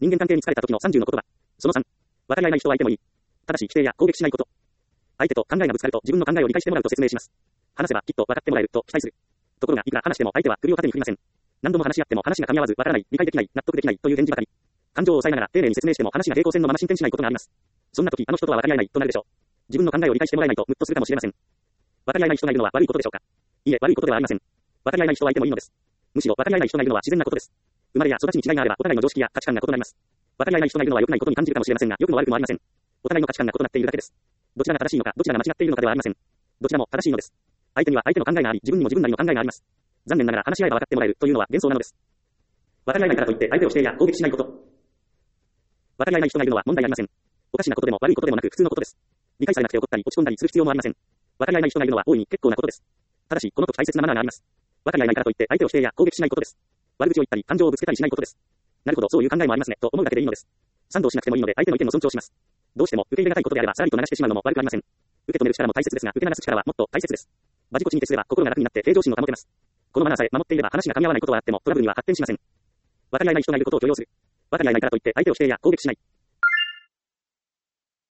人間関係に疲れた時の30の言葉。その3。分かり合えない人はいてもいい。ただし否定や攻撃しないこと。相手と考えがぶつかると自分の考えを理解してもらうと説明します。話せばきっと分かってもらえると期待する。ところがいくら話しても相手は首を縦に振りません。何度も話し合っても話が噛み合わず分からない、理解できない、納得できないという返事ばかり。感情を抑えながら丁寧に説明しても話が平行線のまま進展しないことがあります。そんな時あの人とは分かり合えないとなるでしょう。自分の考えを理解してもらえないとムッとするかもしれません。分かり合えない人がいるのは悪いことでしょうか。いいえ、悪いことではありません。分かり合えない人はいてもいいのです。むしろ分かり合えない人がいるのは自然なことです。生まれや育ちに違いがあればお互いの常識や価値観が異なります。分かり合えない人がいるのは良くないことに感じるかもしれませんが、良くも悪くもありません。お互いの価値観が異なっているだけです。どちらが正しいのか、どちらが間違っているのかではありません。どちらも正しいのです。相手には相手の考えがあり、自分にも自分なりの考えがあります。残念ながら話し合えば分かってもらえるというのは幻想なのです。分かり合えないからといって相手を否定や攻撃しないこと。分かり合えない人がいるのは問題ありません。おかしなことでも悪いことでもなく普通のことです。理解されなくて怒ったり落ち込んだりする必要もありません。分かり合えない人がいるのは大いに結構なことです。ただし、この時大切なマナーがあります。分かり合えないからといって相手を否定や攻撃しないことです。悪口を言ったり感情をぶつけたりしないことです。なるほど、そういう考えもありますね、と思うだけでいいのです。賛同しなくてもいいので相手の意見も尊重します。どうしても受け入れがたいことであればさらりと流してしまうのも悪くありません。受け止める力も大切ですが、受け流す力はもっと大切です。バチコチに徹すれば心が楽になって平常心を保てます。このマナーさえ守っていれば話が噛み合わないことはあってもトラブルには発展しません。分かり合えない人がいることを許容する。分かり合えないからといって相手を否定や攻撃しない。